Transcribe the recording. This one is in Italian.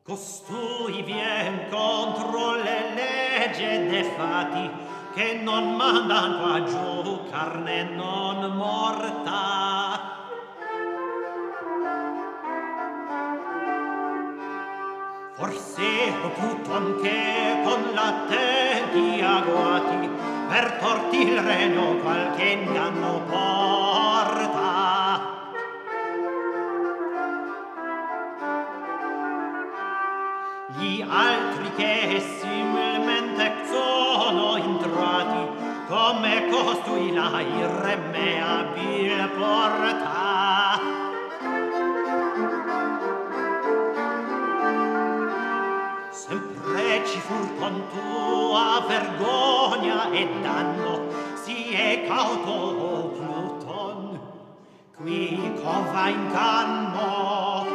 Costui vien contro le legge de fati, che non mandan qua giù carne non morta. Forse ho potuto anche con l'attenti agguati per torti il regno qualche inganno porta. Gli altri che similmente sono entrati, come costui la irremeabil porta. Sempre ci fur con tua vergogna e danno, si è cauto Pluton, qui cova in canno.